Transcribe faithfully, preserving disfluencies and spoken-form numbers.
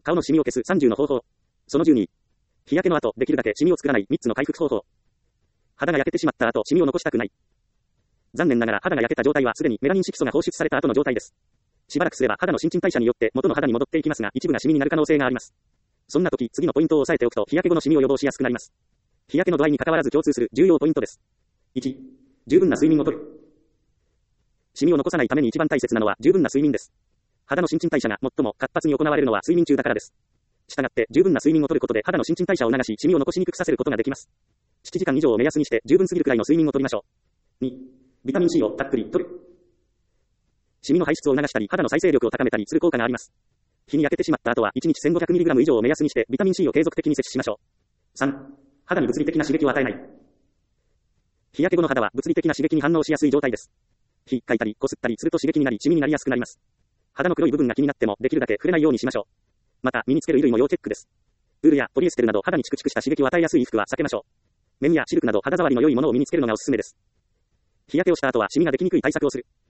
顔のシミを消すさんじゅうの方法。そのじゅうに。日焼けの後、できるだけシミを作らないみっつの回復方法。肌が焼けてしまった後、シミを残したくない。残念ながら肌が焼けた状態はすでにメラニン色素が放出された後の状態です。しばらくすれば肌の新陳代謝によって元の肌に戻っていきますが、一部がシミになる可能性があります。そんな時、次のポイントを押さえておくと日焼け後のシミを予防しやすくなります。日焼けの度合いに関わらず共通する重要ポイントです。いち. 十分な睡眠をとる。シミを残さないために一番大切なのは十分な睡眠です。肌の新陳代謝が最も活発に行われるのは睡眠中だからです。したがって十分な睡眠をとることで肌の新陳代謝を促しシミを残しにくくさせることができます。ななじかん以上を目安にして十分すぎるくらいの睡眠をとりましょう。に. ビタミン C をたっぷりとる。シミの排出を促したり肌の再生力を高めたりする効果があります。日に焼けてしまった後はいちにち せんごひゃくミリグラム 以上を目安にしてビタミン C を継続的に摂取しましょう。さん. 肌に物理的な刺激を与えない。日焼け後の肌は物理的な刺激に反応しやすい状態です。火、かいたり、こすったりすると刺激になり、シミになりやすくなります。肌の黒い部分が気になっても、できるだけ触れないようにしましょう。また、身につける衣類も要チェックです。ウールやポリエステルなど肌にチクチクした刺激を与えやすい衣服は避けましょう。綿やシルクなど肌触りの良いものを身につけるのがおすすめです。日焼けをした後はシミができにくい対策をする。